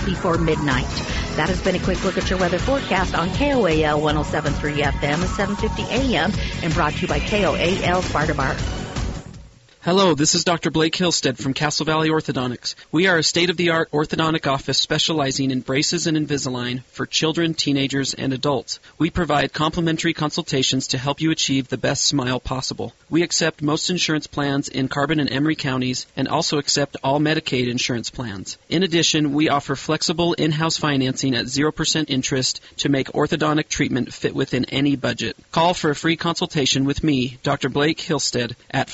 just before midnight. That has been a quick look at your weather forecast on KOAL 107.3 FM at 7:50 a.m. and brought to you by KOAL Sparta Bar. Hello, this is Dr. Blake Hillstead from Castle Valley Orthodontics. We are a state-of-the-art orthodontic office specializing in braces and Invisalign for children, teenagers, and adults. We provide complimentary consultations to help you achieve the best smile possible. We accept most insurance plans in Carbon and Emery counties and also accept all Medicaid insurance plans. In addition, we offer flexible in-house financing at 0% interest to make orthodontic treatment fit within any budget. Call for a free consultation with me, Dr. Blake Hillstead, at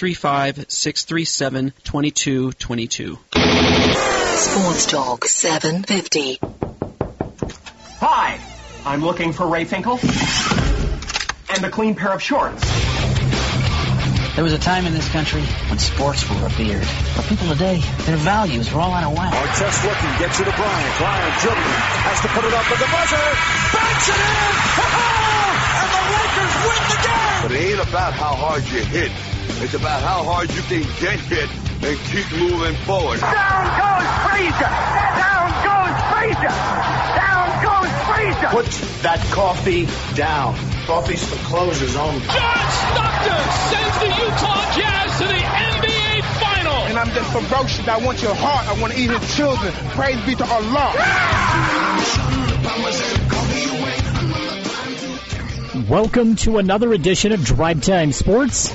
435-637-2222. Sports Talk 750. Hi, I'm looking for Ray Finkel and a clean pair of shorts. There was a time in this country when sports were revered. But people today, their values are all out of whack. Artest looking, gets it to Bryant. Bryant dribbling, has to put it up with the buzzer. Banks it in! And the Lakers win the game! But it ain't about how hard you hit. It's about how hard you can get hit and keep moving forward. Down goes Frazier! Down goes Frazier! Down goes Frazier! Put that coffee down. Coffee's for closers only. John Stockton sends the Utah Jazz to the NBA Final. And I'm just ferocious. I want your heart. I want to eat his children. Praise be to Allah. Welcome to another edition of Drive Time Sports.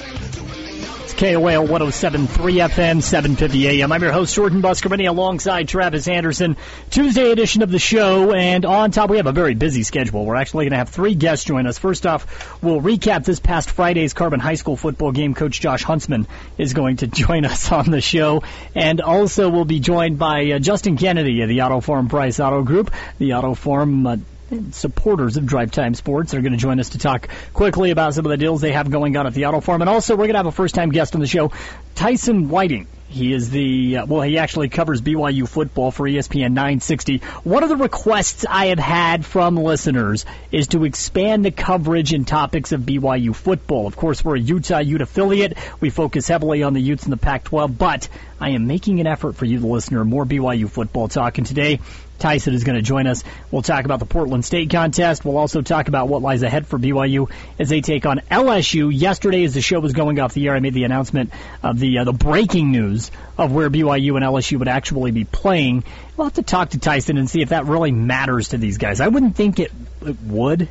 KOAL 107.3 FM, 750 AM. I'm your host, Jordan Buscarini, alongside Travis Anderson. Tuesday edition of the show, and on top, we have a very busy schedule. We're actually going to have 3 guests join us. First off, we'll recap this past Friday's Carbon High School football game. Coach Josh Huntsman is going to join us on the show, and also we'll be joined by Justin Kennedy of the Auto Farm Price Auto Group. The Auto Farm supporters of Drive Time Sports are going to join us to talk quickly about some of the deals they have going on at the Auto Farm. And also, we're going to have a first-time guest on the show, Tyson Whiting. He is he actually covers BYU football for ESPN 960. One of the requests I have had from listeners is to expand the coverage and topics of BYU football. Of course, we're a Utah Ute affiliate. We focus heavily on the Utes in the Pac-12, but I am making an effort for you, the listener, more BYU football talk. And today, Tyson is going to join us. We'll talk about the Portland State contest. We'll also talk about what lies ahead for BYU as they take on LSU. Yesterday, as the show was going off the air, I made the announcement of the breaking news of where BYU and LSU would actually be playing. We'll have to talk to Tyson and see if that really matters to these guys. I wouldn't think it would.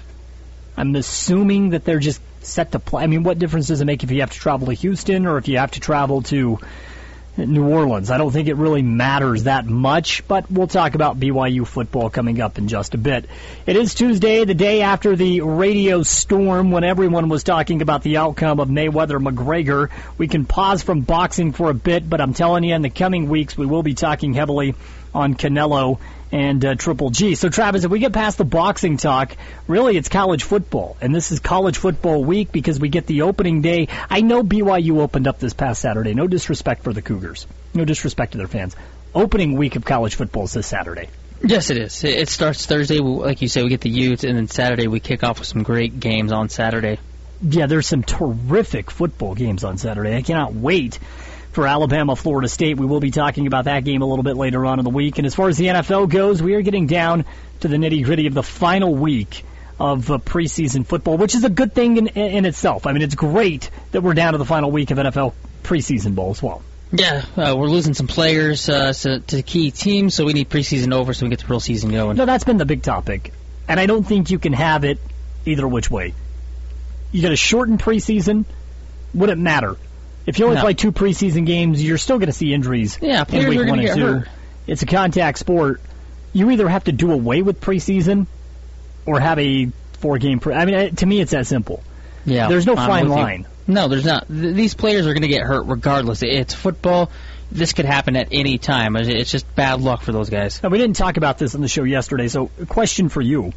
I'm assuming that they're just set to play. I mean, what difference does it make if you have to travel to Houston or if you have to travel to New Orleans? I don't think it really matters that much, but we'll talk about BYU football coming up in just a bit. It is Tuesday, the day after the radio storm when everyone was talking about the outcome of Mayweather-McGregor. We can pause from boxing for a bit, but I'm telling you, in the coming weeks, we will be talking heavily on Canelo and Triple G. So, Travis, if we get past the boxing talk, really it's college football. And this is college football week because we get the opening day. I know BYU opened up this past Saturday. No disrespect for the Cougars. No disrespect to their fans. Opening week of college football is this Saturday. Yes, it is. It starts Thursday. Like you say, we get the Utes, and then Saturday we kick off with some great games on Saturday. Yeah, there's some terrific football games on Saturday. I cannot wait for Alabama, Florida State. We will be talking about that game a little bit later on in the week. And as far as the NFL goes, we are getting down to the nitty-gritty of the final week of preseason football, which is a good thing in itself. I mean, it's great that we're down to the final week of NFL preseason ball as well. Yeah, we're losing some players to key teams, so we need preseason over so we get the real season going. No, that's been the big topic. And I don't think you can have it either which way. You got a shortened preseason, would it matter? If you only play 2 preseason games, you're still going to see injuries in week 1 and 2. It's a contact sport. You either have to do away with preseason or have a 4-game I mean, to me, it's that simple. Yeah, there's no fine line. No, there's not. These players are going to get hurt regardless. It's football. This could happen at any time. It's just bad luck for those guys. Now, we didn't talk about this on the show yesterday, so a question for you.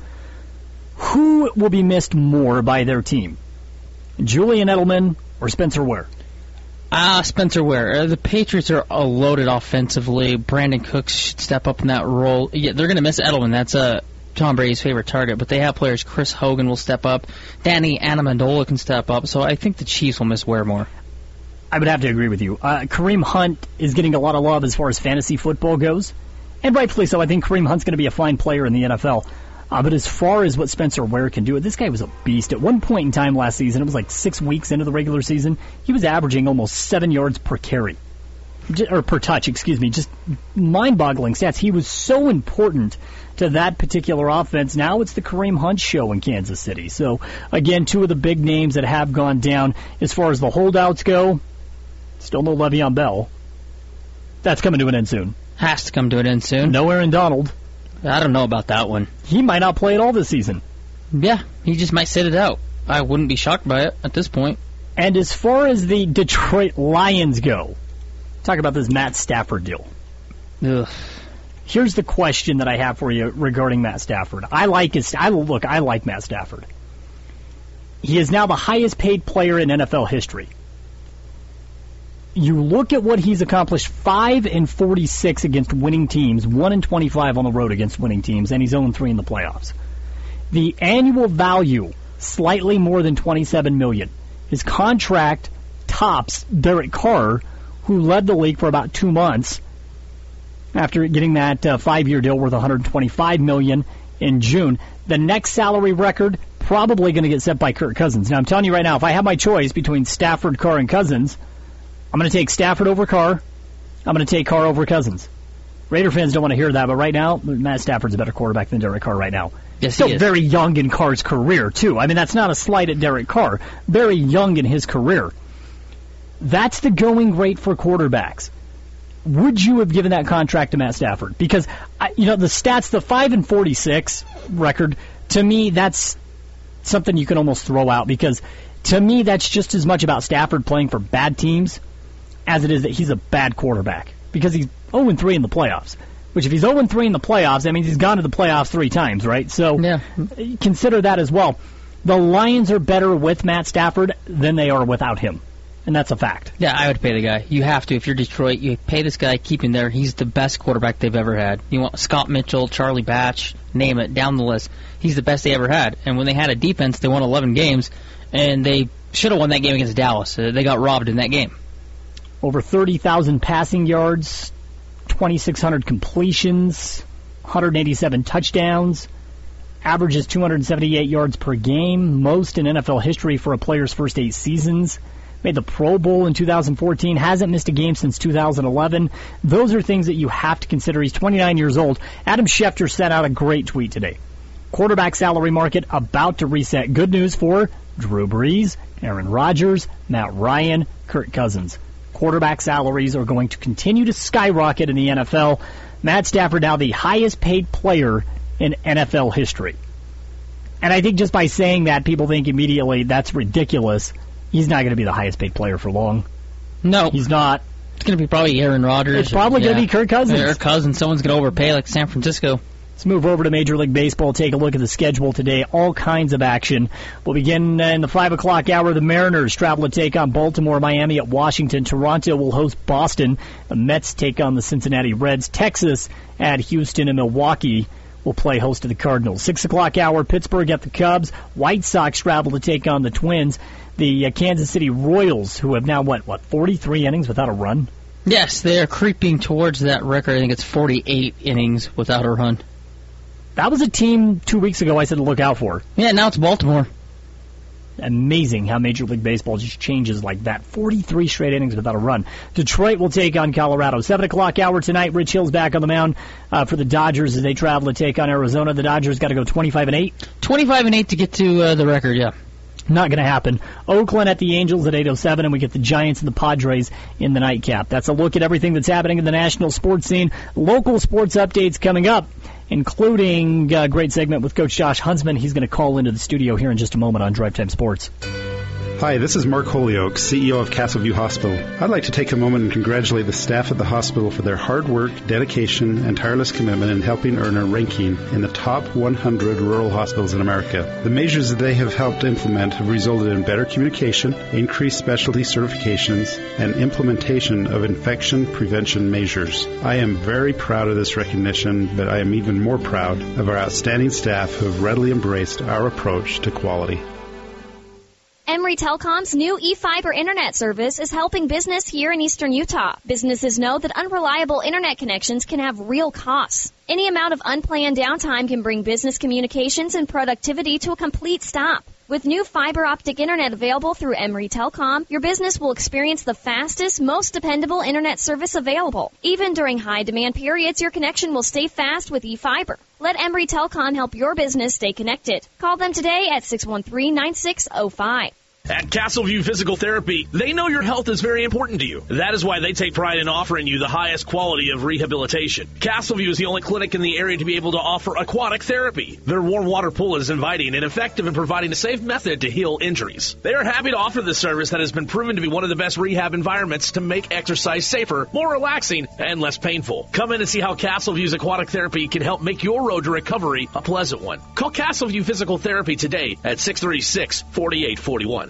Who will be missed more by their team? Julian Edelman or Spencer Ware? Spencer Ware. The Patriots are loaded offensively. Brandon Cooks should step up in that role. Yeah, they're going to miss Edelman. That's Tom Brady's favorite target. But they have players. Chris Hogan will step up. Danny Amendola can step up. So I think the Chiefs will miss Ware more. I would have to agree with you. Kareem Hunt is getting a lot of love as far as fantasy football goes. And rightfully so. I think Kareem Hunt's going to be a fine player in the NFL. But as far as what Spencer Ware can do, this guy was a beast. At one point in time last season, it was like 6 weeks into the regular season, he was averaging almost 7 yards per carry. Or per touch, excuse me. Just mind-boggling stats. He was so important to that particular offense. Now it's the Kareem Hunt show in Kansas City. So, again, two of the big names that have gone down. As far as the holdouts go, still no Le'Veon Bell. That's coming to an end soon. Has to come to an end soon. No Aaron Donald. I don't know about that one. He might not play at all this season. Yeah, he just might sit it out. I wouldn't be shocked by it at this point. And as far as the Detroit Lions go, talk about this Matt Stafford deal. Ugh. Here's the question that I have for you regarding Matt Stafford. I like Matt Stafford. He is now the highest paid player in NFL history. You look at what he's accomplished, 5-46 against winning teams, 1-25 on the road against winning teams, and he's 0-3 in the playoffs. The annual value, slightly more than $27 million. His contract tops Derek Carr, who led the league for about 2 months after getting that 5-year deal worth $125 million in June. The next salary record probably going to get set by Kirk Cousins. Now, I'm telling you right now, if I have my choice between Stafford, Carr, and Cousins, I'm going to take Stafford over Carr. I'm going to take Carr over Cousins. Raider fans don't want to hear that, but right now, Matt Stafford's a better quarterback than Derek Carr right now. Yes, still very young in Carr's career, too. I mean, that's not a slight at Derek Carr. Very young in his career. That's the going rate for quarterbacks. Would you have given that contract to Matt Stafford? Because, the stats, the 5-46 record, to me, that's something you can almost throw out because, to me, that's just as much about Stafford playing for bad teams as it is that he's a bad quarterback. Because he's 0-3 in the playoffs. Which, if he's 0-3 in the playoffs, that means he's gone to the playoffs 3 times, right? So, yeah. Consider that as well. The Lions are better with Matt Stafford than they are without him. And that's a fact. Yeah, I would pay the guy. You have to. If you're Detroit, you pay this guy, keep him there. He's the best quarterback they've ever had. You want Scott Mitchell, Charlie Batch, name it, down the list. He's the best they ever had. And when they had a defense, they won 11 games, and they should have won that game against Dallas. They got robbed in that game. Over 30,000 passing yards, 2,600 completions, 187 touchdowns, averages 278 yards per game, most in NFL history for a player's first 8 seasons. Made the Pro Bowl in 2014, hasn't missed a game since 2011. Those are things that you have to consider. He's 29 years old. Adam Schefter sent out a great tweet today. Quarterback salary market about to reset. Good news for Drew Brees, Aaron Rodgers, Matt Ryan, Kirk Cousins. Quarterback salaries are going to continue to skyrocket in the NFL. Matt Stafford now the highest paid player in NFL history. And I think just by saying that, people think immediately that's ridiculous. He's not going to be the highest paid player for long. No. He's not. It's going to be probably Aaron Rodgers. It's probably going to be Kirk Cousins. Kirk Cousins. Someone's going to overpay like San Francisco. Let's move over to Major League Baseball, take a look at the schedule today. All kinds of action. We'll begin in the 5 o'clock hour. The Mariners travel to take on Baltimore, Miami at Washington. Toronto will host Boston. The Mets take on the Cincinnati Reds. Texas at Houston, and Milwaukee will play host to the Cardinals. 6 o'clock hour, Pittsburgh at the Cubs. White Sox travel to take on the Twins. The Kansas City Royals, who have now, 43 innings without a run? Yes, they are creeping towards that record. I think it's 48 innings without a run. That was a team 2 weeks ago I said to look out for. Yeah, now it's Baltimore. Amazing how Major League Baseball just changes like that. 43 straight innings without a run. Detroit will take on Colorado. 7 o'clock hour tonight. Rich Hill's back on the mound for the Dodgers as they travel to take on Arizona. The Dodgers got to go 25-8. 25-8 to get to the record, yeah. Not going to happen. Oakland at the Angels at 8:07, and we get the Giants and the Padres in the nightcap. That's a look at everything that's happening in the national sports scene. Local sports updates coming up, including a great segment with Coach Josh Huntsman. He's going to call into the studio here in just a moment on Drive Time Sports. Hi, this is Mark Holyoke, CEO of Castleview Hospital. I'd like to take a moment and congratulate the staff at the hospital for their hard work, dedication, and tireless commitment in helping earn a ranking in the top 100 rural hospitals in America. The measures that they have helped implement have resulted in better communication, increased specialty certifications, and implementation of infection prevention measures. I am very proud of this recognition, but I am even more proud of our outstanding staff who have readily embraced our approach to quality. Emory Emory Telecom's new eFiber internet service is helping business here in eastern Utah. Businesses know that unreliable internet connections can have real costs. Any amount of unplanned downtime can bring business communications and productivity to a complete stop. With new fiber optic internet available through Emory Telecom, your business will experience the fastest, most dependable internet service available. Even during high demand periods, your connection will stay fast with eFiber. Let Emory Telecom help your business stay connected. Call them today at 613-9605. At Castleview Physical Therapy, they know your health is very important to you. That is why they take pride in offering you the highest quality of rehabilitation. Castleview is the only clinic in the area to be able to offer aquatic therapy. Their warm water pool is inviting and effective in providing a safe method to heal injuries. They are happy to offer this service that has been proven to be one of the best rehab environments to make exercise safer, more relaxing, and less painful. Come in and see how Castleview's aquatic therapy can help make your road to recovery a pleasant one. Call Castleview Physical Therapy today at 636-4841.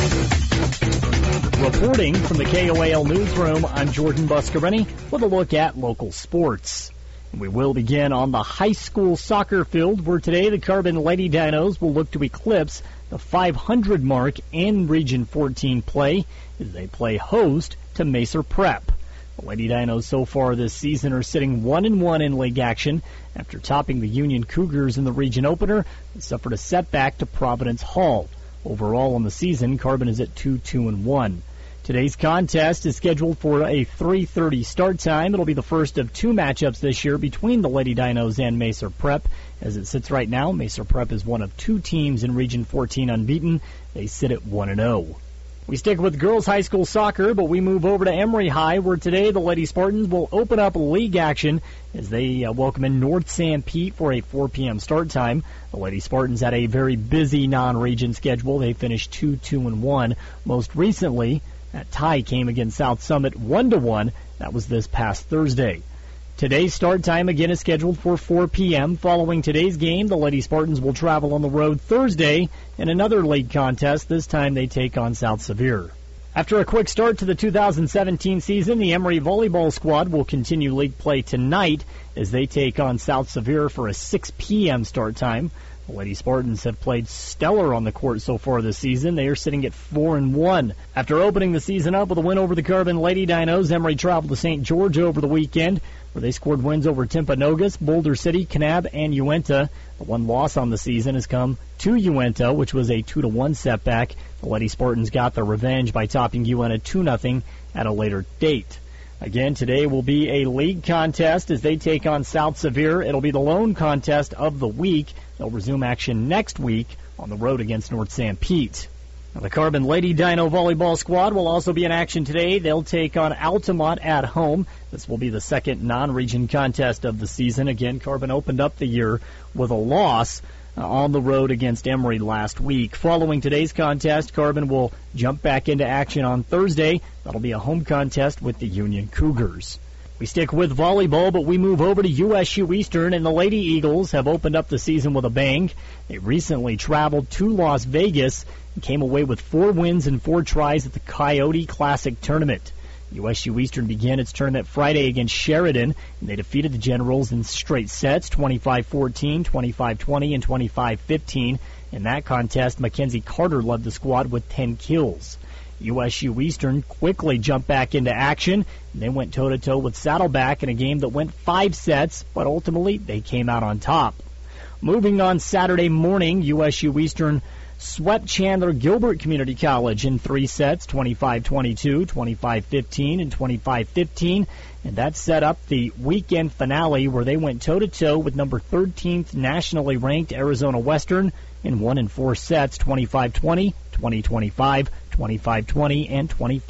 Reporting from the KOAL Newsroom, I'm Jordan Buscarini with a look at local sports. We will begin on the high school soccer field, where today the Carbon Lady Dinos will look to eclipse the 500 mark in Region 14 play as they play host to Macer Prep. The Lady Dinos so far this season are sitting 1-1 in league action after topping the Union Cougars in the region opener and suffered a setback to Providence Hall. Overall on the season, Carbon is at 2-2-1. Today's contest is scheduled for a 3:30 start time. It'll be the first of two matchups this year between the Lady Dinos and Macer Prep. As it sits right now, Macer Prep is one of two teams in Region 14 unbeaten. They sit at 1-0. We stick with girls high school soccer, but we move over to Emory High, where today the Lady Spartans will open up league action as they welcome in North Sanpete for a 4 p.m. start time. The Lady Spartans had a very busy non-region schedule. They finished 2-2-1. Most recently, that tie came against South Summit 1-1. That was this past Thursday. Today's start time again is scheduled for 4 p.m. Following today's game, the Lady Spartans will travel on the road Thursday in another league contest. This time they take on South Sevier. After a quick start to the 2017 season, the Emory volleyball squad will continue league play tonight as they take on South Sevier for a 6 p.m. start time. The Lady Spartans have played stellar on the court so far this season. They are sitting at 4-1. After opening the season up with a win over the Carbon Lady Dinos, Emory traveled to St. George over the weekend, where they scored wins over Timpanogos, Boulder City, Kanab, and Uinta. The one loss on the season has come to Uinta, which was a 2-1 setback. The Lady Spartans got their revenge by topping Uinta 2-0 at a later date. Again, today will be a league contest as they take on South Sevier. It'll be the lone contest of the week. They'll resume action next week on the road against North Sanpete. Now, the Carbon Lady Dino volleyball squad will also be in action today. They'll take on Altamont at home. This will be the second non-region contest of the season. Again, Carbon opened up the year with a loss on the road against Emory last week. Following today's contest, Carbon will jump back into action on Thursday. That'll be a home contest with the Union Cougars. We stick with volleyball, but we move over to USU Eastern, and the Lady Eagles have opened up the season with a bang. They recently traveled to Las Vegas and came away with 4 wins and 4 tries at the Coyote Classic Tournament. USU Eastern began its tournament Friday against Sheridan, and they defeated the Generals in straight sets, 25-14, 25-20, and 25-15. In that contest, Mackenzie Carter led the squad with 10 kills. USU Eastern quickly jumped back into action, and they went toe-to-toe with Saddleback in a game that went 5 sets, but ultimately they came out on top. Moving on Saturday morning, USU Eastern swept Chandler Gilbert Community College in 3 sets, 25-22, 25-15, and 25-15, and that set up the weekend finale where they went toe-to-toe with number 13th nationally ranked Arizona Western and won in 4 sets, 25-20, 20-25, 25-20, and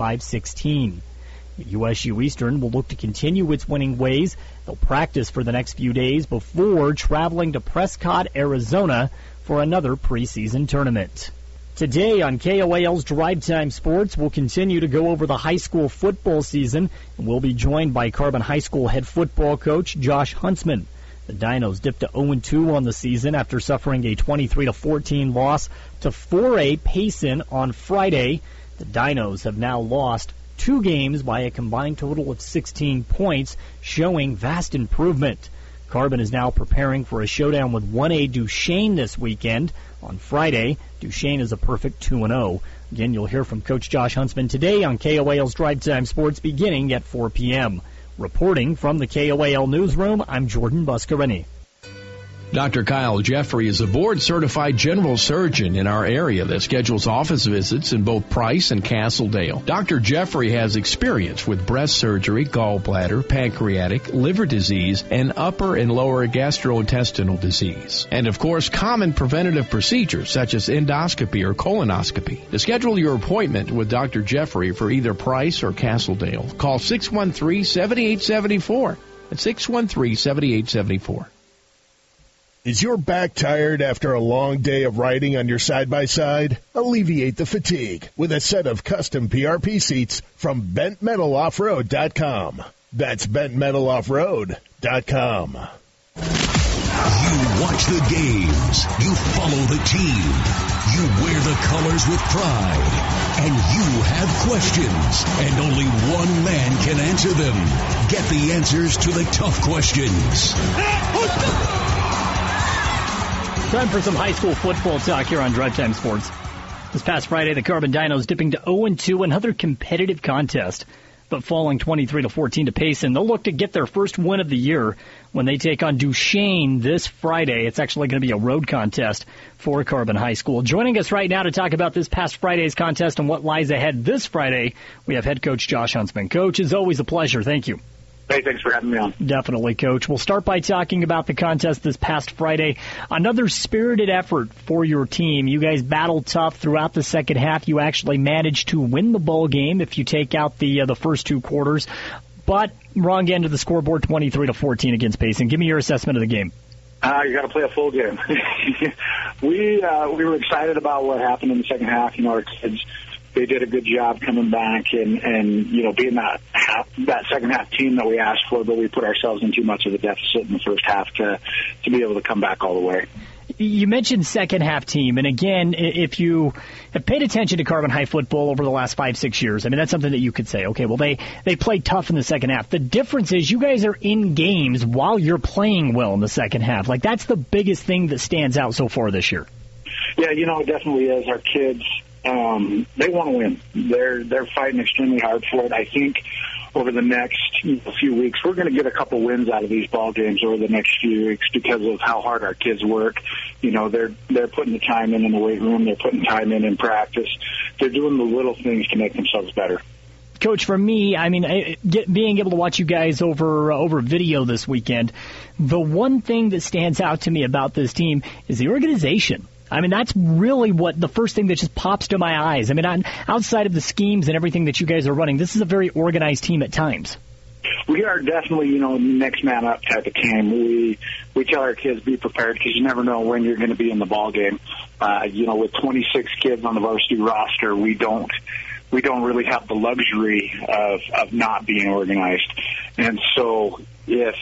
25-16. USU Eastern will look to continue its winning ways. They'll practice for the next few days before traveling to Prescott, Arizona for another preseason tournament. Today on KOAL's Drive Time Sports, we'll continue to go over the high school football season, and we'll be joined by Carbon High School head football coach Josh Huntsman. The Dinos dipped to 0-2 on the season after suffering a 23-14 loss to 4A Payson on Friday. The Dinos have now lost 2 games by a combined total of 16 points, showing vast improvement. Carbon is now preparing for a showdown with 1A Duchesne this weekend. On Friday, Duchesne is a perfect 2-0. Again, you'll hear from Coach Josh Huntsman today on KOAL's Drive Time Sports beginning at 4 p.m. Reporting from the KOAL newsroom, I'm Jordan Buscarini. Dr. Kyle Jeffrey is a board-certified general surgeon in our area that schedules office visits in both Price and Castledale. Dr. Jeffrey has experience with breast surgery, gallbladder, pancreatic, liver disease, and upper and lower gastrointestinal disease. And, of course, common preventative procedures such as endoscopy or colonoscopy. To schedule your appointment with Dr. Jeffrey for either Price or Castledale, call 613-7874. That's 613-7874. Is your back tired after a long day of riding on your side-by-side? Alleviate the fatigue with a set of custom PRP seats from BentMetalOffroad.com. That's BentMetalOffroad.com. You watch the games. You follow the team. You wear the colors with pride. And you have questions. And only one man can answer them. Get the answers to the tough questions. Time for some high school football talk here on Drive Time Sports. This past Friday, the Carbon Dinos dipping to 0-2, another competitive contest, but falling 23-14 to Payson. They'll look to get their first win of the year when they take on Duchesne this Friday. It's actually going to be a road contest for Carbon High School. Joining us right now to talk about this past Friday's contest and what lies ahead this Friday, we have head coach Josh Huntsman. Coach, it's always a pleasure. Thank you. Hey, thanks for having me on. Definitely, Coach. We'll start by talking about the contest this past Friday. Another spirited effort for your team. You guys battled tough throughout the second half. You actually managed to win the ball game if you take out the first two quarters. But wrong end of the scoreboard, 23-14 against Payson. Give me your assessment of the game. You got to play a full game. We were excited about what happened in the second half. You know, our kids, they did a good job coming back and you know, being that second half team that we asked for, but we put ourselves in too much of a deficit in the first half to be able to come back all the way. You mentioned second half team, and again, if you have paid attention to Carbon High football over the last 5-6 years, I mean, that's something that you could say, okay, well, they played tough in the second half. The difference is you guys are in games while you're playing well in the second half. Like, that's the biggest thing that stands out so far this year. Yeah, you know, it definitely is. Our kids, they want to win. They're fighting extremely hard for it. I think over the next few weeks, we're going to get a couple wins out of these ball games over the next few weeks because of how hard our kids work. You know, they're putting the time in the weight room. They're putting time in practice. They're doing the little things to make themselves better. Coach, for me, I mean, being able to watch you guys over video this weekend, the one thing that stands out to me about this team is the organization. I mean, that's really what the first thing that just pops to my eyes. I mean, outside of the schemes and everything that you guys are running, this is a very organized team at times. We are definitely, you know, next man up type of team. We tell our kids be prepared because you never know when you're going to be in the ball game. You know, with 26 kids on the varsity roster, we don't really have the luxury of not being organized. And so if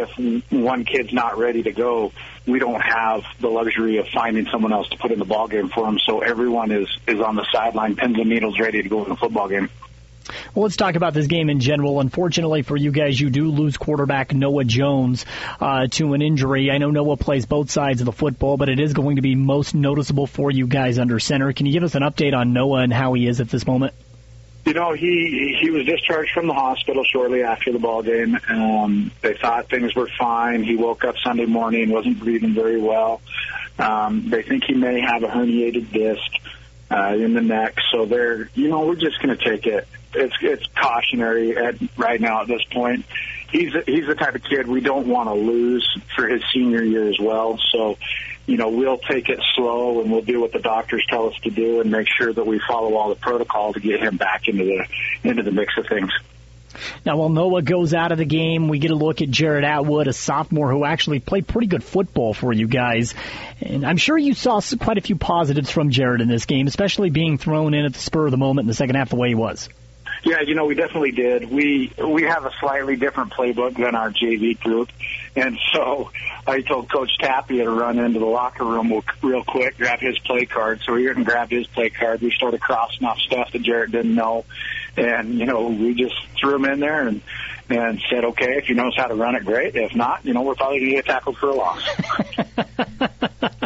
one kid's not ready to go, we don't have the luxury of finding someone else to put in the ball game for them. So everyone is on the sideline, pins and needles, ready to go in the football game. Well, let's talk about this game in general. Unfortunately for you guys, you do lose quarterback Noah Jones to an injury. I know Noah plays both sides of the football, but it is going to be most noticeable for you guys under center. Can you give us an update on Noah and how he is at this moment? You know, he was discharged from the hospital shortly after the ball game. They thought things were fine. He woke up Sunday morning, wasn't breathing very well. They think he may have a herniated disc in the neck. So we're just going to take it. It's cautionary right now at this point. He's the type of kid we don't want to lose for his senior year as well. So, you know, we'll take it slow and we'll do what the doctors tell us to do and make sure that we follow all the protocol to get him back into the mix of things. Now, while Noah goes out of the game, we get a look at Jared Atwood, a sophomore who actually played pretty good football for you guys. And I'm sure you saw quite a few positives from Jared in this game, especially being thrown in at the spur of the moment in the second half the way he was. Yeah, you know, we definitely did. We have a slightly different playbook than our JV group. And so I told Coach Tappy to run into the locker room real quick, grab his play card. So he went and grabbed his play card. We started crossing off stuff that Jarrett didn't know. And, you know, we just threw him in there and said, okay, if he knows how to run it, great. If not, you know, we're probably going to get tackled for a loss.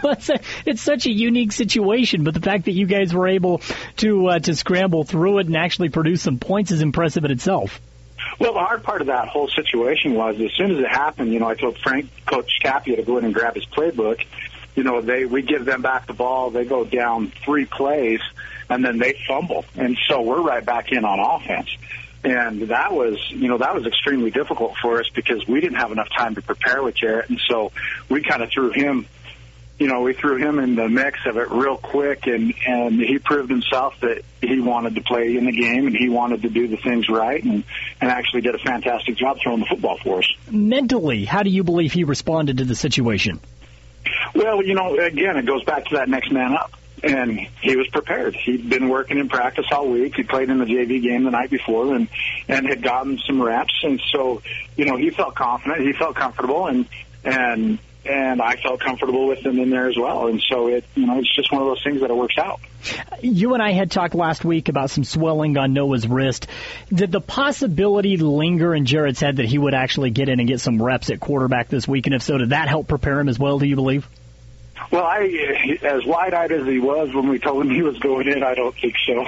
it's such a unique situation, but the fact that you guys were able to scramble through it and actually produce some points is impressive in itself. Well, the hard part of that whole situation was as soon as it happened, I told Coach Tapia to go in and grab his playbook. We give them back the ball. They go down 3 plays, and then they fumble. And so we're right back in on offense. And that was extremely difficult for us because we didn't have enough time to prepare with Jarrett. And so we kind of threw him, we threw him in the mix of it real quick. And he proved himself that he wanted to play in the game and he wanted to do the things right and actually did a fantastic job throwing the football for us. Mentally, how do you believe he responded to the situation? Well, again, it goes back to that next man up. And he was prepared. He'd been working in practice all week. He played in the JV game the night before and had gotten some reps. And so, he felt confident. He felt comfortable. And I felt comfortable with him in there as well. And so it's just one of those things that it works out. You and I had talked last week about some swelling on Noah's wrist. Did the possibility linger in Jarrett's head that he would actually get in and get some reps at quarterback this week? And if so, did that help prepare him as well, do you believe? Well, as wide-eyed as he was when we told him he was going in, I don't think so.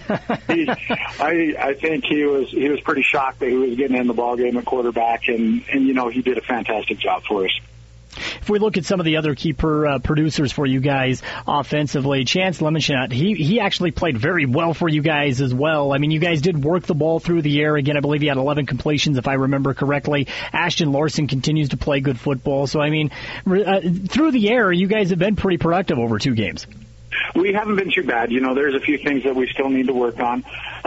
I think he was pretty shocked that he was getting in the ballgame at quarterback, and he did a fantastic job for us. If we look at some of the other key producers for you guys offensively, Chance Lemonshot, he actually played very well for you guys as well. I mean, you guys did work the ball through the air. Again, I believe he had 11 completions, if I remember correctly. Ashton Larson continues to play good football. So, I mean, through the air, you guys have been pretty productive over 2 games. We haven't been too bad. There's a few things that we still need to work on.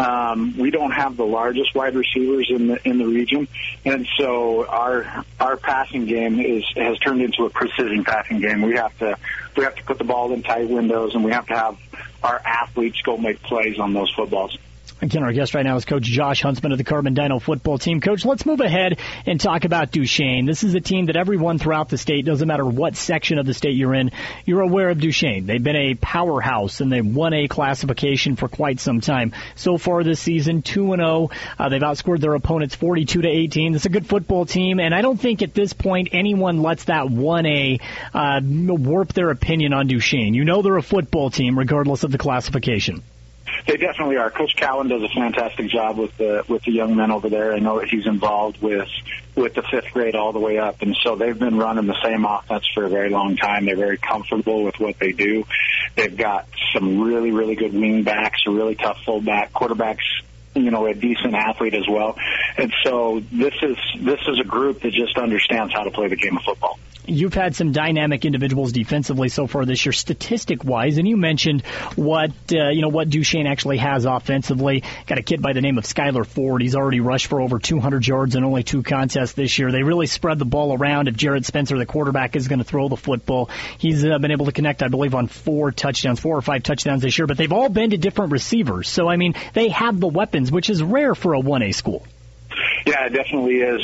We don't have the largest wide receivers in the region, and so our passing game has turned into a precision passing game. We have to put the ball in tight windows, and we have to have our athletes go make plays on those footballs. Again, our guest right now is Coach Josh Huntsman of the Carbon Dino football team. Coach, let's move ahead and talk about Duchesne. This is a team that everyone throughout the state, doesn't matter what section of the state you're in, you're aware of Duchesne. They've been a powerhouse, and they've won a classification for quite some time. So far this season, 2-0. They've outscored their opponents 42-18. It's a good football team, and I don't think at this point anyone lets that 1A warp their opinion on Duchesne. They're a football team regardless of the classification. They definitely are. Coach Cowan does a fantastic job with the young men over there. I know that he's involved with the 5th grade all the way up, and so they've been running the same offense for a very long time. They're very comfortable with what they do. They've got some really, really good wing backs, a really tough fullback, quarterbacks, a decent athlete as well. And so this is a group that just understands how to play the game of football. You've had some dynamic individuals defensively so far this year, statistic-wise, and you mentioned what Duchesne actually has offensively. Got a kid by the name of Skylar Ford. He's already rushed for over 200 yards in only 2 contests this year. They really spread the ball around. If Jared Spencer, the quarterback, is going to throw the football, he's been able to connect, I believe, on 4 or 5 touchdowns this year. But they've all been to different receivers. So, I mean, they have the weapons, which is rare for a 1A school. Yeah, it definitely is,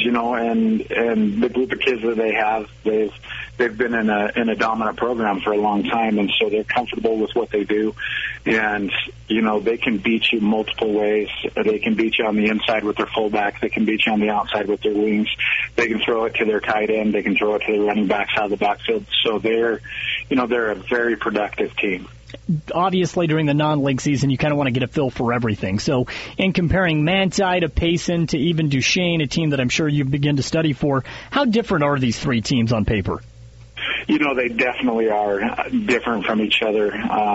and the group of kids that they have, they've been in a dominant program for a long time, and so they're comfortable with what they do, and they can beat you multiple ways. They can beat you on the inside with their fullback. They can beat you on the outside with their wings. They can throw it to their tight end. They can throw it to the running backs out of the backfield. So they're a very productive team. Obviously, during the non-league season, you kind of want to get a feel for everything. So in comparing Manti to Payson to even Duchesne, a team that I'm sure you begin to study for, how different are these 3 teams on paper? They definitely are different from each other.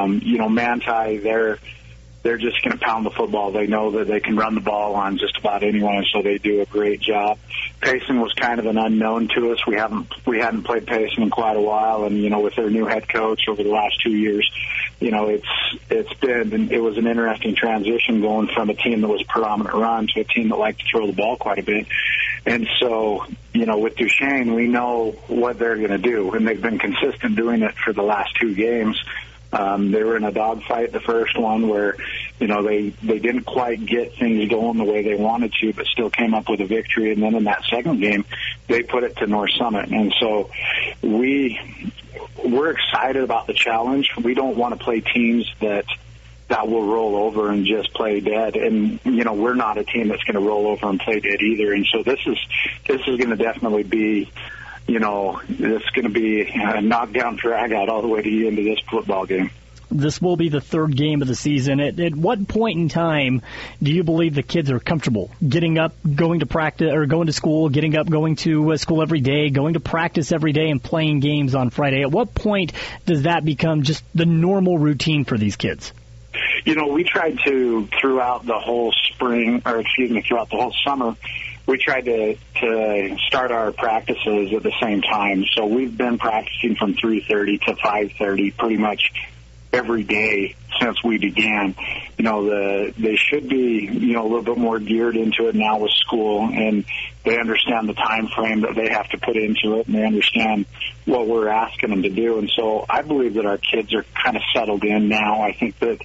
Manti, they're just going to pound the football. They know that they can run the ball on just about anyone, and so they do a great job. Payson was kind of an unknown to us. We hadn't played Payson in quite a while, and with their new head coach over the last 2 years, it was an interesting transition going from a team that was predominant run to a team that liked to throw the ball quite a bit. And so, with Duchesne, we know what they're going to do, and they've been consistent doing it for the last 2 games. They were in a dogfight the first one where, they didn't quite get things going the way they wanted to, but still came up with a victory. And then in that second game, they put it to North Summit. And so we're excited about the challenge. We don't want to play teams that will roll over and just play dead. And, we're not a team that's going to roll over and play dead either. And so this is going to definitely be, it's going to be a knockdown drag out all the way to the end of this football game. This will be the third game of the season. At what point in time do you believe the kids are comfortable getting up, going to practice, or going to school, getting up, going to school every day, going to practice every day, and playing games on Friday? At what point does that become just the normal routine for these kids? We tried to, throughout the whole throughout the whole summer, we tried to start our practices at the same time. So we've been practicing from 3:30 to 5:30 pretty much every day since we began. They should be, a little bit more geared into it now with school, and they understand the time frame that they have to put into it, and they understand what we're asking them to do. And so I believe that our kids are kind of settled in now. I think that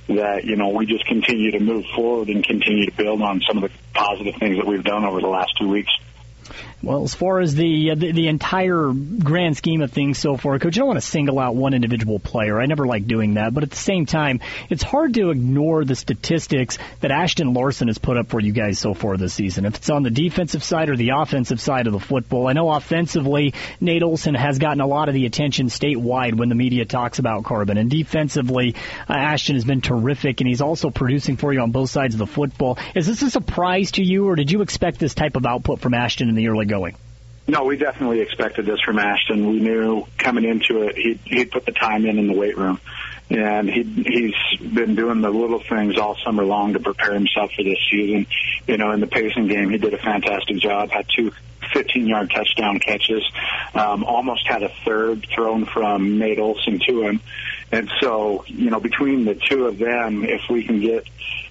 we just continue to move forward and continue to build on some of the positive things that we've done over the last 2 weeks. Well, as far as the entire grand scheme of things so far, Coach, I don't want to single out one individual player. I never like doing that. But at the same time, it's hard to ignore the statistics that Ashton Larson has put up for you guys so far this season. If it's on the defensive side or the offensive side of the football. I know offensively, Nate Olson has gotten a lot of the attention statewide when the media talks about Carbon. And defensively, Ashton has been terrific, and he's also producing for you on both sides of the football. Is this a surprise to you, or did you expect this type of output from Ashton in the early going? No, we definitely expected this from Ashton. We knew coming into it, he'd put the time in the weight room. And he's been doing the little things all summer long to prepare himself for this season. In the pacing game, he did a fantastic job, had 2 15-yard touchdown catches, almost had a third thrown from Nate Olson to him. And so, between the two of them, if we can get,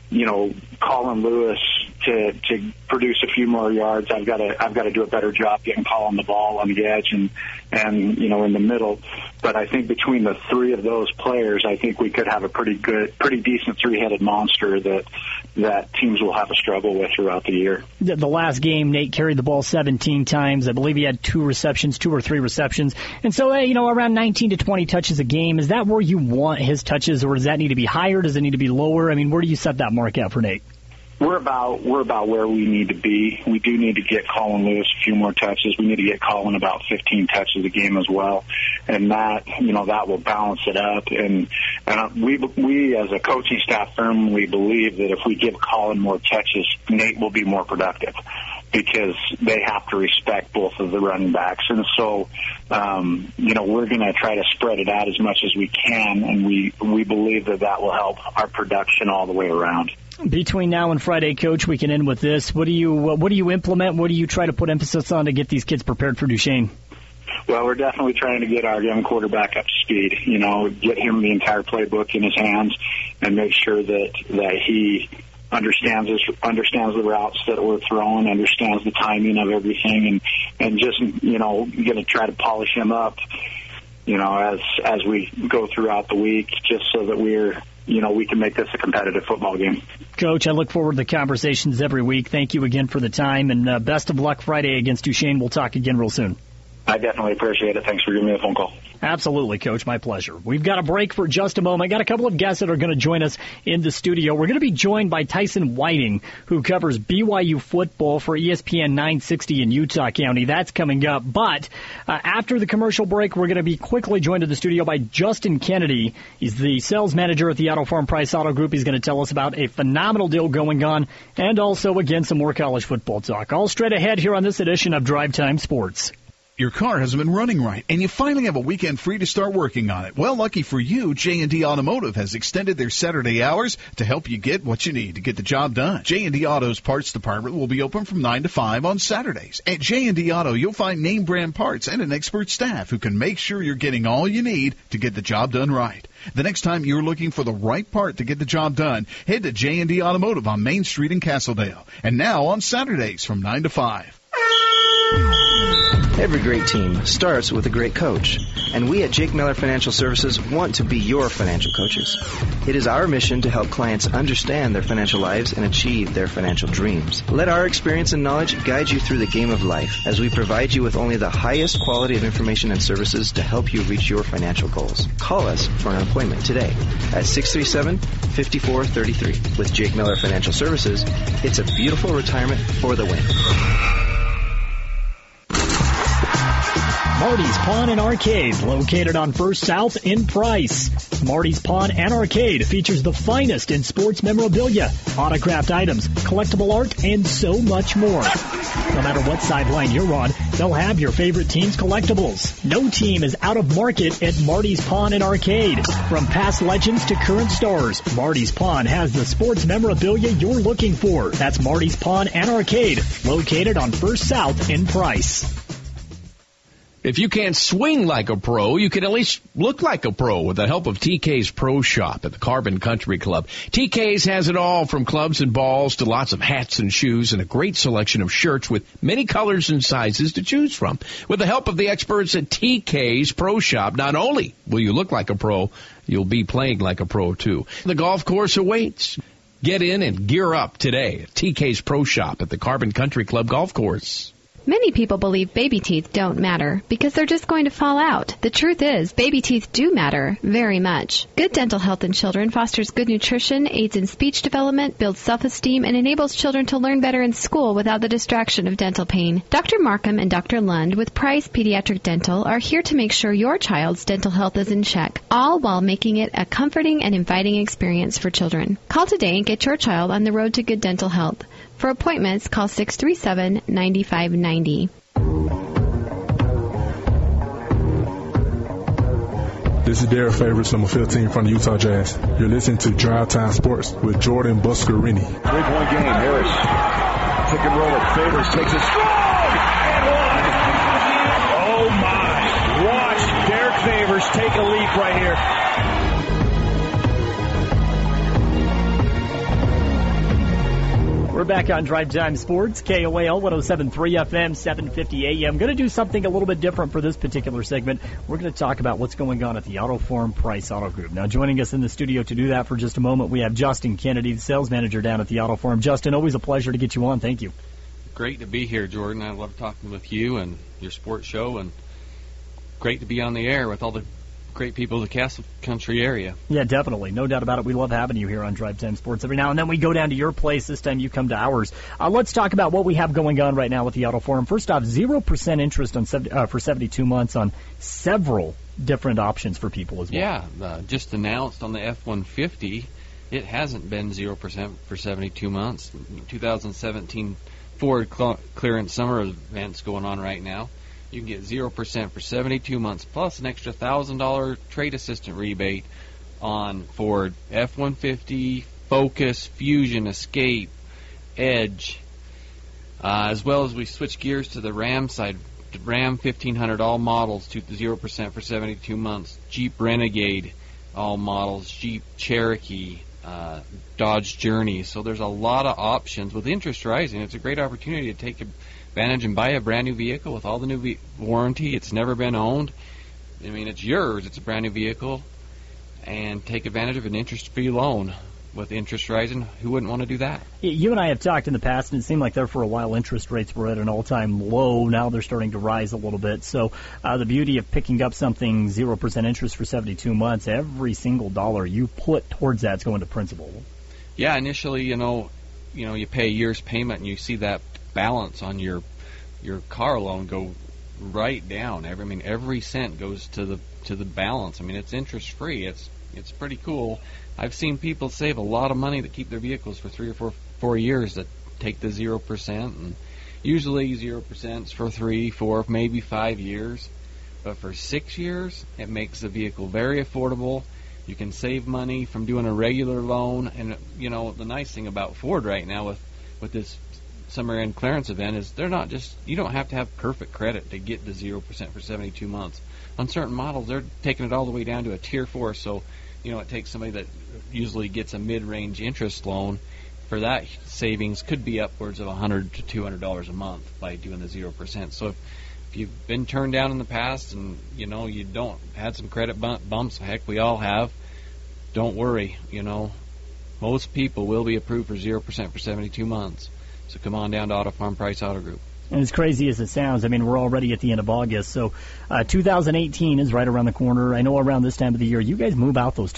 Colin Lewis to produce a few more yards, I've got to do a better job getting Colin the ball on the edge and in the middle. But I think between the three of those players, I think we could have a pretty decent three-headed monster that teams will have to struggle with throughout the year. The last game, Nate carried the ball 17 times. I believe he had 2 or 3 receptions. And so, around 19 to 20 touches a game. Is that where you want his touches, or does that need to be higher? Does it need to be lower? I mean, where do you set that mark at for Nate? We're about where we need to be. We do need to get Colin Lewis a few more touches. We need to get Colin about 15 touches a game as well, and that will balance it up. And we as a coaching staff firmly believe that if we give Colin more touches, Nate will be more productive, because they have to respect both of the running backs. And so, we're going to try to spread it out as much as we can, and we believe that will help our production all the way around. Between now and Friday, Coach, we can end with this. What do you implement? What do you try to put emphasis on to get these kids prepared for Duchesne? Well, we're definitely trying to get our young quarterback up to speed. Get him the entire playbook in his hands, and make sure that he understands the routes that we're throwing, understands the timing of everything, and just going to try to polish him up, as we go throughout the week, just so that we can make this a competitive football game. Coach, I look forward to the conversations every week. Thank you again for the time, and best of luck Friday against Duchesne. We'll talk again real soon. I definitely appreciate it. Thanks for giving me a phone call. Absolutely, Coach. My pleasure. We've got a break for just a moment. I got a couple of guests that are going to join us in the studio. We're going to be joined by Tyson Whiting, who covers BYU football for ESPN 960 in Utah County. That's coming up. But after the commercial break, we're going to be quickly joined in the studio by Justin Kennedy. He's the sales manager at the Auto Farm Price Auto Group. He's going to tell us about a phenomenal deal going on, and also, again, some more college football talk. All straight ahead here on this edition of Drive Time Sports. Your car hasn't been running right, and you finally have a weekend free to start working on it. Well, lucky for you, J&D Automotive has extended their Saturday hours to help you get what you need to get the job done. J&D Auto's parts department will be open from 9 to 5 on Saturdays. At J&D Auto, you'll find name brand parts and an expert staff who can make sure you're getting all you need to get the job done right. The next time you're looking for the right part to get the job done, head to J&D Automotive on Main Street in Castledale. And now on Saturdays from 9 to 5. Every great team starts with a great coach, and we at Jake Miller Financial Services want to be your financial coaches. It is our mission to help clients understand their financial lives and achieve their financial dreams. Let our experience and knowledge guide you through the game of life as we provide you with only the highest quality of information and services to help you reach your financial goals. Call us for an appointment today at 637-5433. With Jake Miller Financial Services, it's a beautiful retirement for the win. Marty's Pawn and Arcade, located on First South in Price. Marty's Pawn and Arcade features the finest in sports memorabilia, autographed items, collectible art, and so much more. No matter what sideline you're on, they'll have your favorite team's collectibles. No team is out of market at Marty's Pawn and Arcade. From past legends to current stars, Marty's Pawn has the sports memorabilia you're looking for. That's Marty's Pawn and Arcade, located on First South in Price. If you can't swing like a pro, you can at least look like a pro with the help of TK's Pro Shop at the Carbon Country Club. TK's has it all from clubs and balls to lots of hats and shoes and a great selection of shirts with many colors and sizes to choose from. With the help of the experts at TK's Pro Shop, not only will you look like a pro, you'll be playing like a pro too. The golf course awaits. Get in and gear up today at TK's Pro Shop at the Carbon Country Club Golf Course. Many people believe baby teeth don't matter because they're just going to fall out. The truth is, baby teeth do matter very much. Good dental health in children fosters good nutrition, aids in speech development, builds self-esteem, and enables children to learn better in school without the distraction of dental pain. Dr. Markham and Dr. Lund with Price Pediatric Dental are here to make sure your child's dental health is in check, all while making it a comforting and inviting experience for children. Call today and get your child on the road to good dental health. For appointments, call 637-9590. This is Derek Favors, number 15 from the Utah Jazz. You're listening to Drive Time Sports with Jordan Buscarini. 3-point game. Harris, pick and roll it. Favors takes it strong and one. Oh my! Watch Derek Favors take a leap right here. We're back on Drive Time Sports, KOAL 107.3 FM, 750 AM. Going to do something a little bit different for this particular segment. We're going to talk about what's going on at the Auto Forum Price Auto Group. Now, joining us in the studio to do that for just a moment, we have Justin Kennedy, the sales manager down at the Auto Forum. Justin, always a pleasure to get you on. Thank you. Great to be here, Jordan. I love talking with you and your sports show, and great to be on the air with all the great people of the Castle Country area. Yeah, definitely. No doubt about it. We love having you here on Drive Time Sports every now and then. We go down to your place. This time you come to ours. Let's talk about what we have going on right now with the Auto Forum. First off, 0% interest on for 72 months on several different options for people as well. Yeah, just announced on the F-150, it hasn't been 0% for 72 months. 2017 Ford clearance summer events going on right now. You can get 0% for 72 months, plus an extra $1,000 trade assistant rebate on Ford F-150, Focus, Fusion, Escape, Edge, as well as we switch gears to the Ram side. The Ram 1500, all models, to 0% for 72 months. Jeep Renegade, all models. Jeep Cherokee, Dodge Journey. So there's a lot of options. With interest rising, it's a great opportunity to take advantage and buy a brand new vehicle with all the new warranty. It's never been owned. I mean, it's yours. It's a brand new vehicle. And take advantage of an interest-free loan. With interest rising, who wouldn't want to do that? You and I have talked in the past, and it seemed like there for a while interest rates were at an all-time low. Now they're starting to rise a little bit. So the beauty of picking up something 0% interest for 72 months, every single dollar you put towards that is going to principal. Yeah, initially, you pay a year's payment, and you see that balance on your car loan go right down. Every cent goes to the balance. I mean, it's interest free. It's pretty cool. I've seen people save a lot of money that keep their vehicles for 3 or 4 years that take the 0%, and usually 0% is for 3, 4, maybe 5 years. But for 6 years, it makes the vehicle very affordable. You can save money from doing a regular loan, and the nice thing about Ford right now with this summer end clearance event is you don't have to have perfect credit to get the 0% for 72 months. On certain models, they're taking it all the way down to a Tier 4, so it takes somebody that usually gets a mid-range interest loan. For that, savings could be upwards of $100 to $200 a month by doing the 0%. So if you've been turned down in the past and you don't had some credit bumps, heck, we all have. Don't worry. Most people will be approved for 0% for 72 months. So come on down to Auto Farm Price Auto Group. And as crazy as it sounds, we're already at the end of August, so 2018 is right around the corner. I know around this time of the year, you guys move out those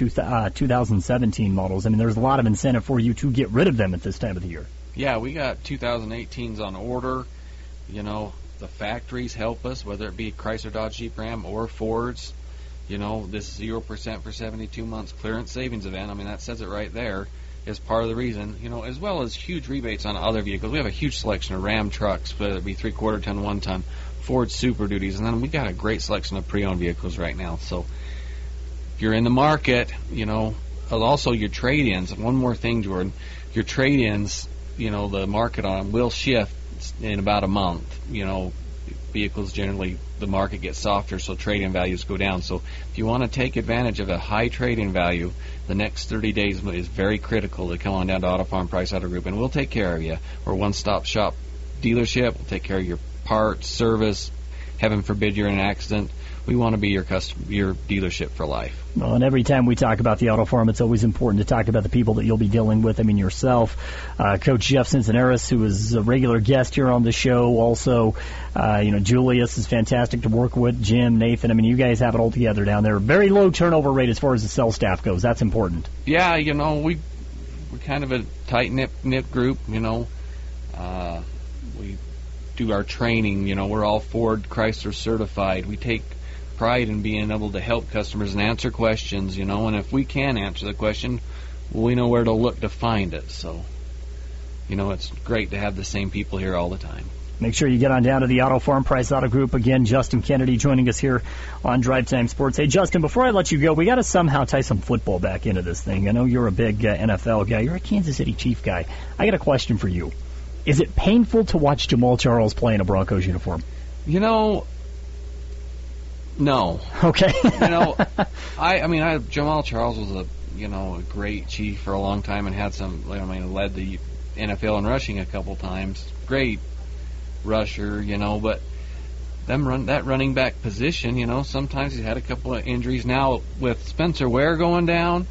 2017 models. There's a lot of incentive for you to get rid of them at this time of the year. Yeah, we got 2018s on order. The factories help us, whether it be Chrysler, Dodge, Jeep, Ram, or Fords. You know, this 0% for 72 months clearance savings event, I mean, that says it right there, is part of the reason, you know, as well as huge rebates on other vehicles. We have a huge selection of Ram trucks, whether it be 3/4 ton, 1 ton, Ford Super Duties, and then we got a great selection of pre-owned vehicles right now. So if you're in the market, you know, also your trade-ins. One more thing, Jordan, your trade-ins, you know, the market on them will shift in about a month. You know, vehicles generally, the market gets softer, so trade-in values go down. So if you want to take advantage of a high trade-in value, the next 30 days is very critical to come on down to Auto Farm Price Auto Group, and we'll take care of you. We're a one-stop shop dealership. We'll take care of your parts, service. Heaven forbid you're in an accident. We want to be your dealership for life. Well, and every time we talk about the Auto Farm, it's always important to talk about the people that you'll be dealing with. I mean, yourself, Coach Jeff Cincinnati, who is a regular guest here on the show. Also, Julius is fantastic to work with. Jim, Nathan. I mean, you guys have it all together down there. Very low turnover rate as far as the sales staff goes. That's important. Yeah, you know, we're kind of a tight-knit group, you know. We do our training, you know. We're all Ford, Chrysler certified. We take pride in being able to help customers and answer questions, you know, and if we can answer the question, we know where to look to find it. So, you know, it's great to have the same people here all the time. Make sure you get on down to the Auto Farm Price Auto Group. Again, Justin Kennedy joining us here on Drive Time Sports. Hey, Justin, before I let you go, we got to somehow tie some football back into this thing. I know you're a big NFL guy. You're a Kansas City Chief guy. I got a question for you. Is it painful to watch Jamal Charles play in a Broncos uniform? You know, no. Okay. You know, Jamal Charles was a great Chief for a long time and had led the NFL in rushing a couple times. Great rusher, you know, but that running back position, you know, sometimes he's had a couple of injuries. Now with Spencer Ware going down,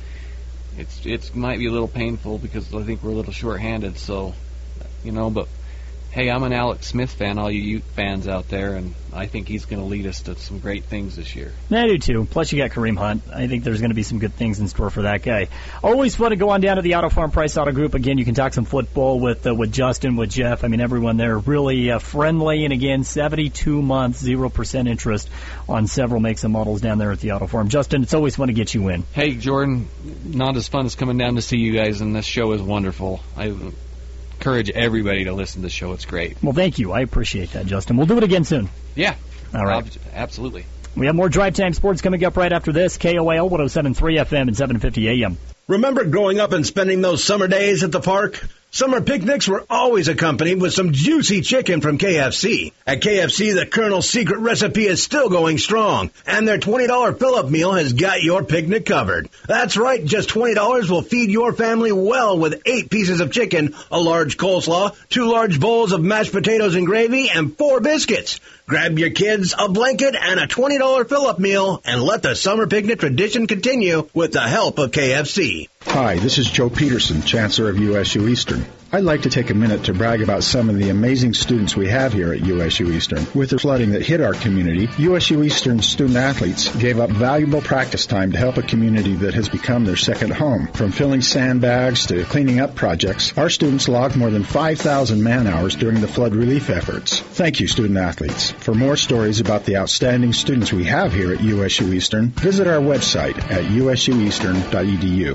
it might be a little painful because I think we're a little short-handed. So, you know, but hey, I'm an Alex Smith fan, all you Ute fans out there, and I think he's going to lead us to some great things this year. I do too. Plus, you got Kareem Hunt. I think there's going to be some good things in store for that guy. Always fun to go on down to the Auto Farm Price Auto Group. Again, you can talk some football with Justin, with Jeff. I mean, everyone there really friendly. And again, 72 months, 0% interest on several makes and models down there at the Auto Farm. Justin, it's always fun to get you in. Hey, Jordan, not as fun as coming down to see you guys, and this show is wonderful. I encourage everybody to listen to the show. It's great. Well, thank you. I appreciate that, Justin. We'll do it again soon. Yeah. All right. Absolutely. We have more Drive Time Sports coming up right after this. KOAL 107.3 FM and 750 AM. Remember growing up and spending those summer days at the park? Summer picnics were always accompanied with some juicy chicken from KFC. At KFC, the Colonel's secret recipe is still going strong, and their $20 fill-up meal has got your picnic covered. That's right, just $20 will feed your family well with 8 pieces of chicken, a large coleslaw, 2 large bowls of mashed potatoes and gravy, and 4 biscuits. Grab your kids a blanket and a $20 fill-up meal, and let the summer picnic tradition continue with the help of KFC. Hi, this is Joe Peterson, Chancellor of USU Eastern. I'd like to take a minute to brag about some of the amazing students we have here at USU Eastern. With the flooding that hit our community, USU Eastern student-athletes gave up valuable practice time to help a community that has become their second home. From filling sandbags to cleaning up projects, our students logged more than 5,000 man-hours during the flood relief efforts. Thank you, student-athletes. For more stories about the outstanding students we have here at USU Eastern, visit our website at usueastern.edu.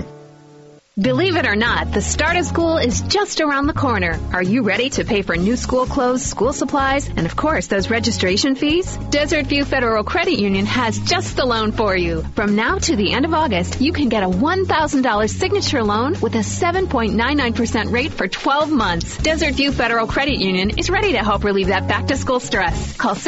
Believe it or not, the start of school is just around the corner. Are you ready to pay for new school clothes, school supplies, and of course those registration fees? Desert View Federal Credit Union has just the loan for you. From now to the end of August, you can get a $1,000 signature loan with a 7.99% rate for 12 months. Desert View Federal Credit Union is ready to help relieve that back-to-school stress. Call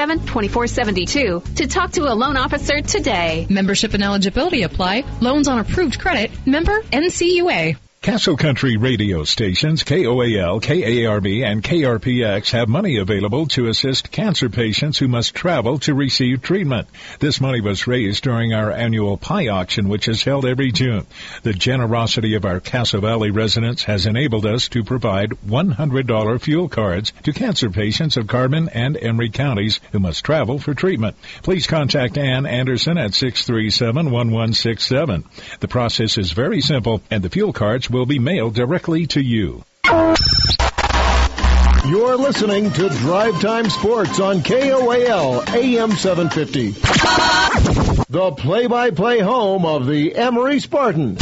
687-2472 to talk to a loan officer today. Membership and eligibility apply. Loans on approved credit. Member NCUA. Castle Country radio stations KOAL, KARB, and KRPX have money available to assist cancer patients who must travel to receive treatment. This money was raised during our annual pie auction, which is held every June. The generosity of our Castle Valley residents has enabled us to provide $100 fuel cards to cancer patients of Carbon and Emery counties who must travel for treatment. Please contact Ann Anderson at 637-1167. The process is very simple, and the fuel cards will be mailed directly to you. You're listening to Drive Time Sports on KOAL AM 750. The play-by-play home of the Emory Spartans.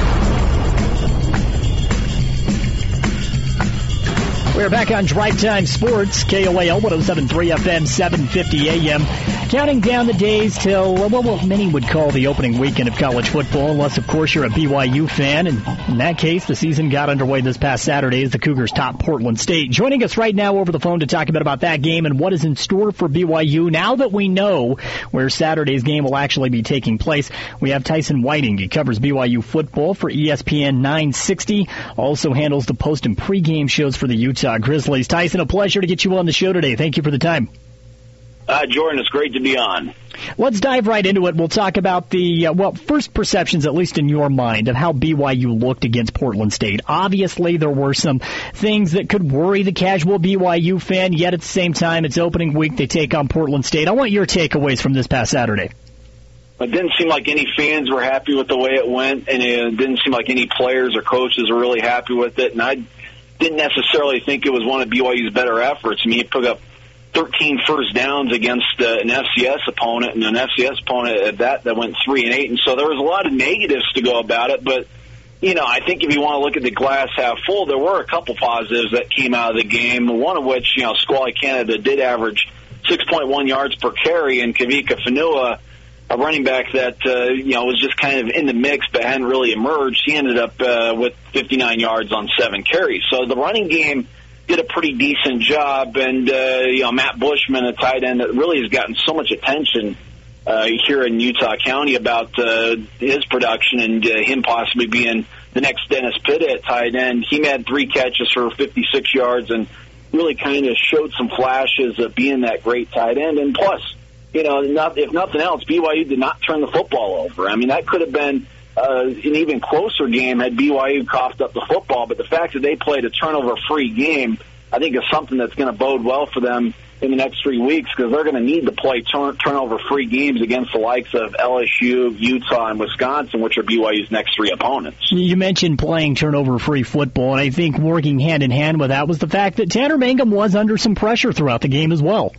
We're back on Drive Time Sports, KOAL 107.3 FM, 750 AM. Counting down the days till what many would call the opening weekend of college football, unless, of course, you're a BYU fan. And in that case, the season got underway this past Saturday as the Cougars top Portland State. Joining us right now over the phone to talk a bit about that game and what is in store for BYU now that we know where Saturday's game will actually be taking place, we have Tyson Whiting. He covers BYU football for ESPN 960, also handles the post and pregame shows for the Utah Grizzlies. Tyson, a pleasure to get you on the show today. Thank you for the time. Jordan, it's great to be on. Let's dive right into it. We'll talk about the, first perceptions, at least in your mind, of how BYU looked against Portland State. Obviously, there were some things that could worry the casual BYU fan, yet at the same time, it's opening week. They take on Portland State. I want your takeaways from this past Saturday. It didn't seem like any fans were happy with the way it went, and it didn't seem like any players or coaches were really happy with it. And I didn't necessarily think it was one of BYU's better efforts. I mean, it took up 13 first downs against an FCS opponent, and an FCS opponent at that went 3-8. And so there was a lot of negatives to go about it. But, I think if you want to look at the glass half full, there were a couple positives that came out of the game, one of which, Squally Canada did average 6.1 yards per carry, and Kavika Fanua, a running back that, was just kind of in the mix but hadn't really emerged, he ended up with 59 yards on 7 carries. So the running game did a pretty decent job, and Matt Bushman, a tight end that really has gotten so much attention here in Utah County about his production and him possibly being the next Dennis Pitta at tight end. He had 3 catches for 56 yards and really kind of showed some flashes of being that great tight end. And plus, if nothing else, BYU did not turn the football over. I mean, that could have been an even closer game had BYU coughed up the football, but the fact that they played a turnover-free game, I think, is something that's going to bode well for them in the next 3 weeks, because they're going to need to play turnover-free games against the likes of LSU, Utah, and Wisconsin, which are BYU's next 3 opponents. You mentioned playing turnover-free football, and I think working hand-in-hand with that was the fact that Tanner Mangum was under some pressure throughout the game as well.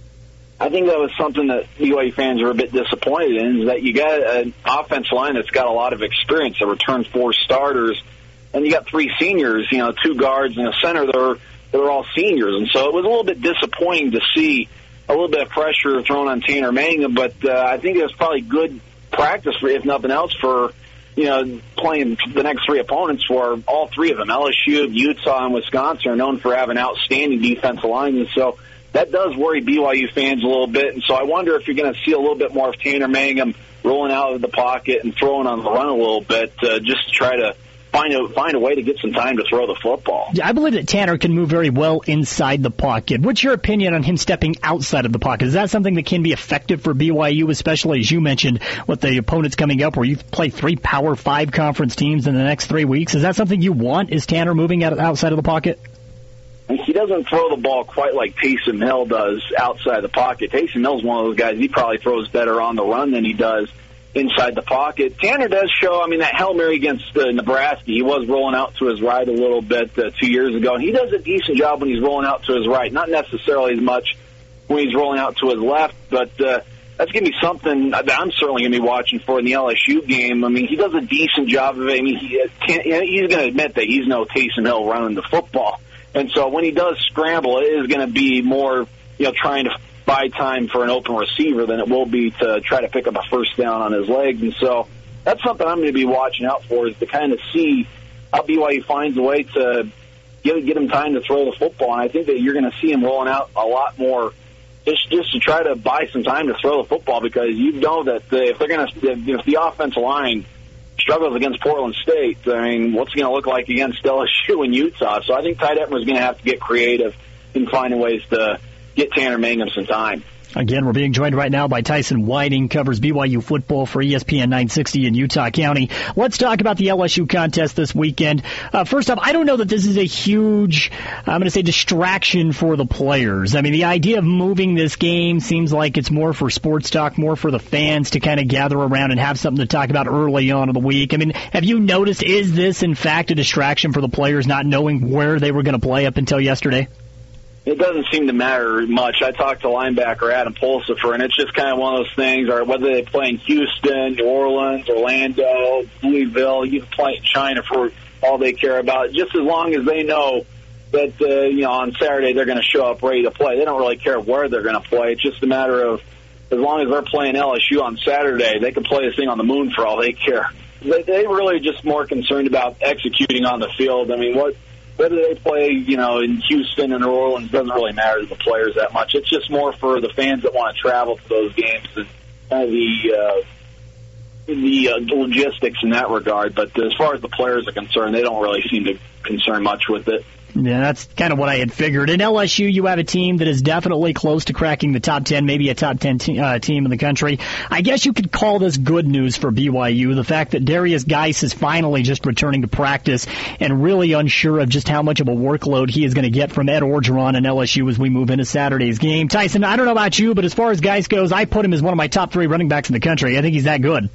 I think that was something that BYU fans were a bit disappointed in, is that you got an offensive line that's got a lot of experience. They returned 4 starters, and you got 3 seniors, 2 guards and a center that are all seniors. And so it was a little bit disappointing to see a little bit of pressure thrown on Tanner Mangum, but I think it was probably good practice, if nothing else, for playing the next 3 opponents, for all 3 of them. LSU, Utah, and Wisconsin are known for having outstanding defensive lines, and so that does worry BYU fans a little bit. And so I wonder if you're going to see a little bit more of Tanner Mangum rolling out of the pocket and throwing on the run a little bit, just to try to find a way to get some time to throw the football. Yeah, I believe that Tanner can move very well inside the pocket. What's your opinion on him stepping outside of the pocket? Is that something that can be effective for BYU, especially as you mentioned with the opponents coming up where you play 3 Power 5 conference teams in the next 3 weeks? Is that something you want? Is Tanner moving outside of the pocket? He doesn't throw the ball quite like Taysom Hill does outside the pocket. Taysom Hill's one of those guys, he probably throws better on the run than he does inside the pocket. Tanner does show, that Hail Mary against Nebraska, he was rolling out to his right a little bit 2 years ago, and he does a decent job when he's rolling out to his right. Not necessarily as much when he's rolling out to his left, but that's going to be something that I'm certainly going to be watching for in the LSU game. He does a decent job of it. He's going to admit that he's no Taysom Hill running the football. And so when he does scramble, it is going to be more, trying to buy time for an open receiver than it will be to try to pick up a first down on his legs. And so that's something I'm going to be watching out for, is to kind of see how BYU finds a way to get him time to throw the football. And I think that you're going to see him rolling out a lot more just to try to buy some time to throw the football, because you know that if the offensive line struggles against Portland State, what's it going to look like against LSU and Utah? So I think Ty Detmer's going to have to get creative in finding ways to get Tanner Mangum some time. Again, we're being joined right now by Tyson Whiting, covers BYU football for ESPN 960 in Utah County. Let's talk about the LSU contest this weekend. First off, I don't know that this is a huge, I'm going to say, distraction for the players. The idea of moving this game seems like it's more for sports talk, more for the fans to kind of gather around and have something to talk about early on in the week. Have you noticed, is this in fact a distraction for the players not knowing where they were going to play up until yesterday? it doesn't seem to matter much. I talked to linebacker Adam Pulsifer, and it's just kind of one of those things, or whether they play in Houston, New Orleans, Orlando, Louisville, you can play in China for all they care about, just as long as they know that, on Saturday they're going to show up ready to play. They don't really care where they're going to play. It's just a matter of, as long as they're playing LSU on Saturday, they can play this thing on the moon for all they care. They really just more concerned about executing on the field. I mean, whether they play, in Houston and New Orleans doesn't really matter to the players that much. It's just more for the fans that want to travel to those games and kind of the logistics in that regard. But as far as the players are concerned, they don't really seem to concern much with it. Yeah, that's kind of what I had figured. In LSU, you have a team that is definitely close to cracking the top 10, maybe a top 10 team in the country. I guess you could call this good news for BYU, the fact that Darius Geis is finally just returning to practice and really unsure of just how much of a workload he is going to get from Ed Orgeron and LSU as we move into Saturday's game. Tyson, I don't know about you, but as far as Geis goes, I put him as one of my top 3 running backs in the country. I think he's that good.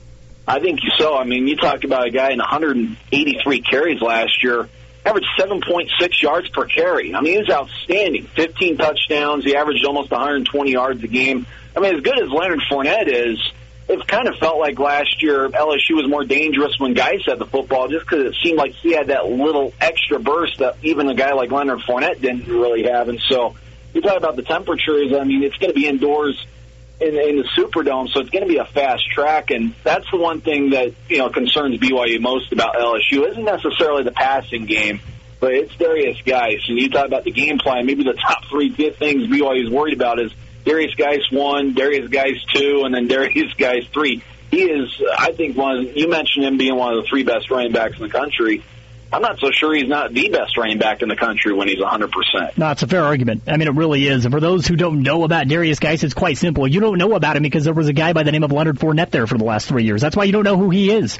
I think so. I mean, you talk about a guy in 183 carries last year, averaged 7.6 yards per carry. I mean, he was outstanding. 15 touchdowns. He averaged almost 120 yards a game. I mean, as good as Leonard Fournette is, it kind of felt like last year LSU was more dangerous when Geis had the football, just because it seemed like he had that little extra burst that even a guy like Leonard Fournette didn't really have. And so you talk about the temperatures. I mean, it's going to be indoors in the Superdome, so it's going to be a fast track, and that's the one thing that concerns BYU most about LSU. Isn't necessarily the passing game, but it's Darius Geis. And you talk about the game plan, maybe the top 3 things BYU is worried about is Darius Geis 1, Darius Geis 2, and then Darius Geis 3. He is, I think, you mentioned him being one of the 3 best running backs in the country. I'm not so sure he's not the best running back in the country when he's 100%. No, it's a fair argument. I mean, it really is. And for those who don't know about Darius Geis, it's quite simple. You don't know about him because there was a guy by the name of Leonard Fournette there for the last 3 years. That's why you don't know who he is.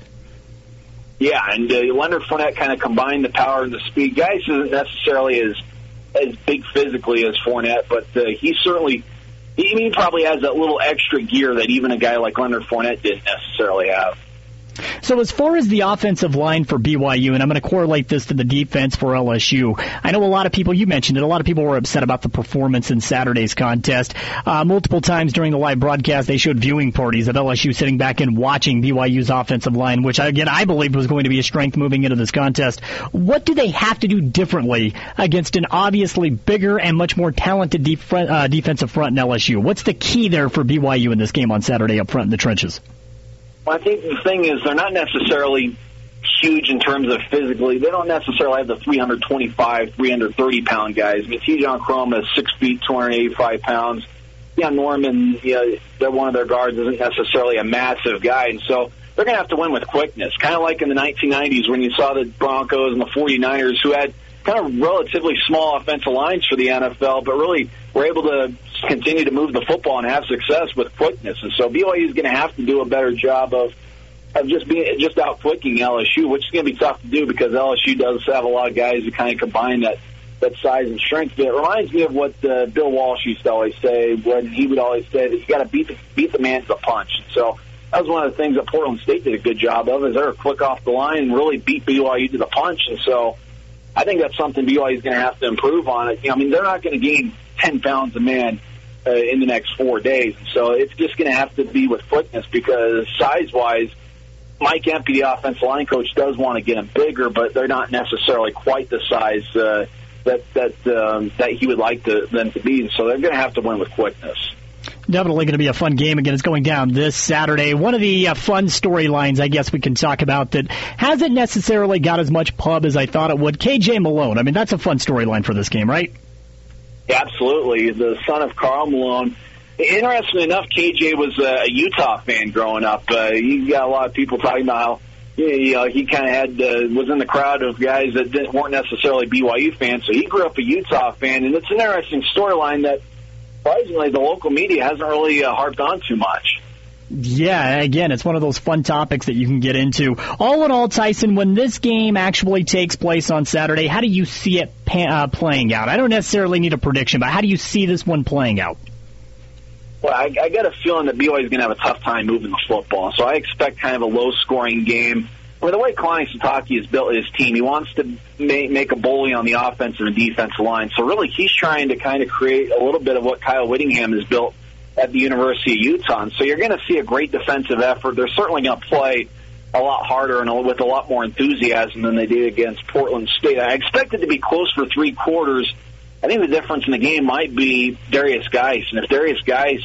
Yeah, and Leonard Fournette kind of combined the power and the speed. Geis isn't necessarily as big physically as Fournette, but he certainly he probably has that little extra gear that even a guy like Leonard Fournette didn't necessarily have. So as far as the offensive line for BYU, and I'm going to correlate this to the defense for LSU, I know a lot of people, you mentioned it, a lot of people were upset about the performance in Saturday's contest. Multiple times during the live broadcast, they showed viewing parties of LSU sitting back and watching BYU's offensive line, which, again, I believed was going to be a strength moving into this contest. What do they have to do differently against an obviously bigger and much more talented defensive front in LSU? What's the key there for BYU in this game on Saturday up front in the trenches? Well, I think the thing is they're not necessarily huge in terms of physically. They don't necessarily have the 325, 330-pound guys. I mean, T.J. Chrome is 6 feet, 285 pounds. Yeah, Norman, they're one of their guards, isn't necessarily a massive guy. And so they're going to have to win with quickness, kind of like in the 1990s when you saw the Broncos and the 49ers who had kind of relatively small offensive lines for the NFL, but really were able to continue to move the football and have success with quickness. And so BYU is going to have to do a better job of just out-quicking LSU, which is going to be tough to do because LSU does have a lot of guys who kind of combine that size and strength. But it reminds me of what Bill Walsh used to always say when he would always say that you got to beat the man to the punch. And so that was one of the things that Portland State did a good job of, is they're quick off the line and really beat BYU to the punch. And so I think that's something BYU is going to have to improve on. I mean, they're not going to gain 10 pounds a man in the next 4 days. So it's just going to have to be with quickness because size-wise, Mike Empey, the offensive line coach, does want to get them bigger, but they're not necessarily quite the size that he would like them to be. So they're going to have to win with quickness. Definitely going to be a fun game. Again, it's going down this Saturday. One of the fun storylines, I guess we can talk about that hasn't necessarily got as much pub as I thought it would. KJ Malone. I mean, that's a fun storyline for this game, right? Absolutely. The son of Karl Malone. Interestingly enough, KJ was a Utah fan growing up. You got a lot of people talking about how he kind of was in the crowd of guys that weren't necessarily BYU fans. So he grew up a Utah fan, and it's an interesting storyline that surprisingly the local media hasn't really harped on too much. Yeah, again, it's one of those fun topics that you can get into. All in all, Tyson, when this game actually takes place on Saturday, how do you see it playing out? I don't necessarily need a prediction, but how do you see this one playing out? Well, I got a feeling that BYU is going to have a tough time moving the football, so I expect kind of a low-scoring game. the way Kalani Sitake has built his team, he wants to make a bully on the offensive and defensive line. So really, he's trying to kind of create a little bit of what Kyle Whittingham has built at the University of Utah. And so you're going to see a great defensive effort. They're certainly going to play a lot harder and with a lot more enthusiasm than they did against Portland State. I expect it to be close for 3 quarters. I think the difference in the game might be Darius Geis. And if Darius Geis,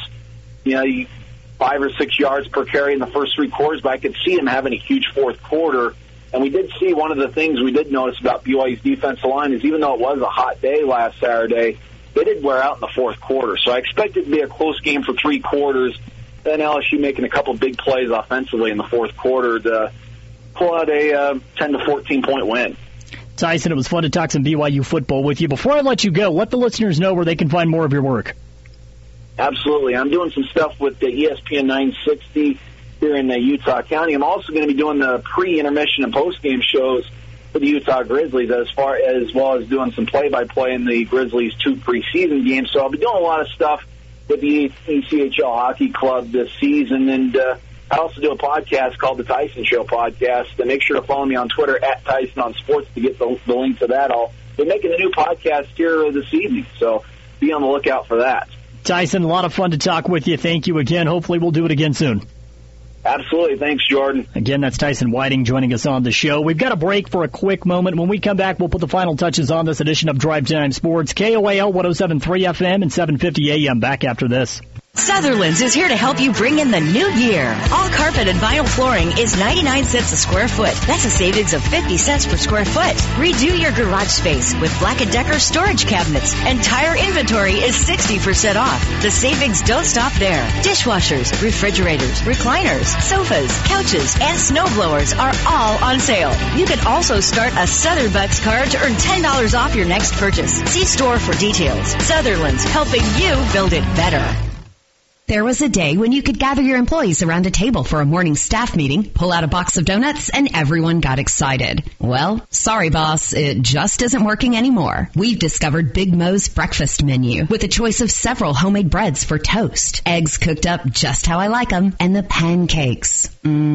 5 or 6 yards per carry in the first 3 quarters, but I could see him having a huge fourth quarter. And we did see one of the things we did notice about BYU's defensive line is even though it was a hot day last Saturday, they did wear out in the fourth quarter. So I expect it to be a close game for 3 quarters. Then LSU making a couple big plays offensively in the fourth quarter to pull out a 10 to 14 point win. Tyson, it was fun to talk some BYU football with you. Before I let you go, let the listeners know where they can find more of your work. Absolutely. I'm doing some stuff with the ESPN 960 here in Utah County. I'm also going to be doing the pre-intermission and post-game shows for the Utah Grizzlies as well as doing some play-by-play in the Grizzlies' 2 preseason games. So I'll be doing a lot of stuff with the ECHL Hockey Club this season. And I also do a podcast called the Tyson Show Podcast. And make sure to follow me on Twitter at Tyson on Sports to get the link to that. I'll be making a new podcast here this evening, so be on the lookout for that. Tyson, a lot of fun to talk with you. Thank you again. Hopefully we'll do it again soon. Absolutely. Thanks, Jordan. Again, that's Tyson Whiting joining us on the show. We've got a break for a quick moment. When we come back, we'll put the final touches on this edition of Drive Time Sports. KOAL 107.3 FM and 750 AM. Back after this. Sutherland's is here to help you bring in the new year. All carpet and vinyl flooring is 99 cents a square foot. That's a savings of 50 cents per square foot. Redo your garage space with Black & Decker storage cabinets. Entire inventory is 60% off. The savings don't stop there. Dishwashers, refrigerators, recliners, sofas, couches, and snowblowers are all on sale. You can also start a Sutherbucks card to earn $10 off your next purchase. See store for details. Sutherland's, helping you build it better. There was a day when you could gather your employees around a table for a morning staff meeting, pull out a box of donuts, and everyone got excited. Well, sorry, boss, it just isn't working anymore. We've discovered Big Mo's breakfast menu with a choice of several homemade breads for toast, eggs cooked up just how I like them, and the pancakes.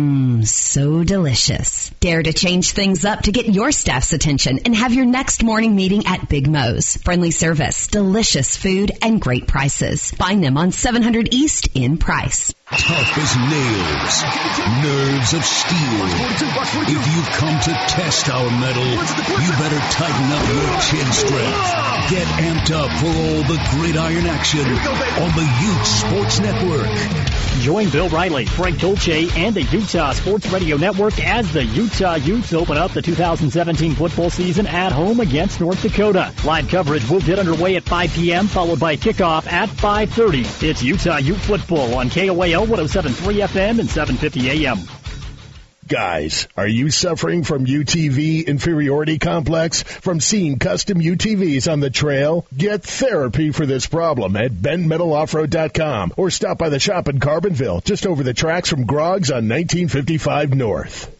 So delicious. Dare to change things up to get your staff's attention and have your next morning meeting at Big Mo's. Friendly service, delicious food, and great prices. Find them on 700 East in Price. Tough as nails, nerves of steel. If you've come to test our metal, you better tighten up your chin strength. Get amped up for all the gridiron action on the Ute Sports Network. Join Bill Riley, Frank Dolce, and the Utah Sports Radio Network as the Utah Utes open up the 2017 football season at home against North Dakota. Live coverage will get underway at 5 p.m., followed by kickoff at 5:30. It's Utah Ute football on KOAL 107.3 FM and 750 AM. Guys, are you suffering from UTV inferiority complex from seeing custom UTVs on the trail? Get therapy for this problem at BentMetalOffroad.com or stop by the shop in Carbonville, just over the tracks from Groggs on 1955 North.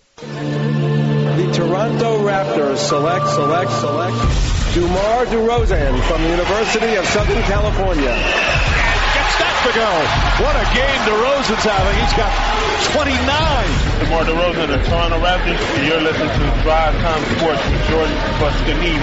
The Toronto Raptors select DeMar DeRozan from the University of Southern California. To go. What a game DeRozan's having. He's got 29. DeMar DeRozan and Toronto Raptors. And you're listening to Drive Time Sports with Jordan Buscanini.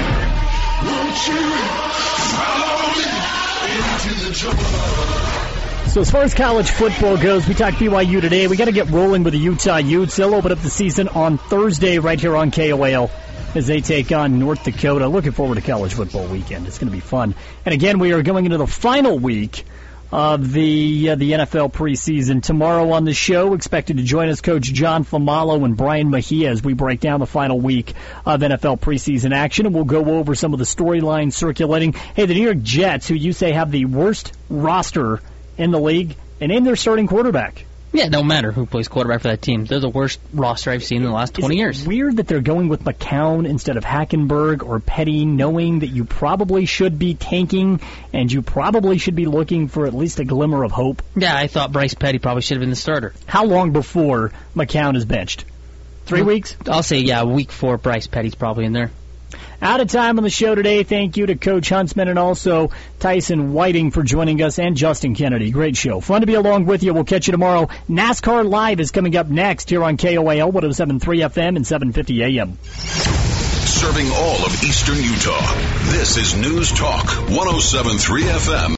So as far as college football goes, we talked BYU today. We got to get rolling with the Utah Utes. They'll open up the season on Thursday right here on KOAL as they take on North Dakota. Looking forward to college football weekend. It's going to be fun. And again, we are going into the final week of the NFL preseason. Tomorrow on the show, expected to join us Coach John Famalo and Brian Mejia as we break down the final week of NFL preseason action, and we'll go over some of the storylines circulating. Hey, the New York Jets, who you say have the worst roster in the league, and name their starting quarterback. Yeah, it don't matter who plays quarterback for that team. They're the worst roster I've seen in the last 20 years. It's weird that they're going with McCown instead of Hackenberg or Petty, knowing that you probably should be tanking and you probably should be looking for at least a glimmer of hope. Yeah, I thought Bryce Petty probably should have been the starter. How long before McCown is benched? 3 weeks? I'll say, yeah, week 4, Bryce Petty's probably in there. Out of time on the show today. Thank you to Coach Huntsman and also Tyson Whiting for joining us, and Justin Kennedy. Great show. Fun to be along with you. We'll catch you tomorrow. NASCAR Live is coming up next here on KOAL 107.3 FM and 750 AM. Serving all of Eastern Utah. This is News Talk 107.3 FM.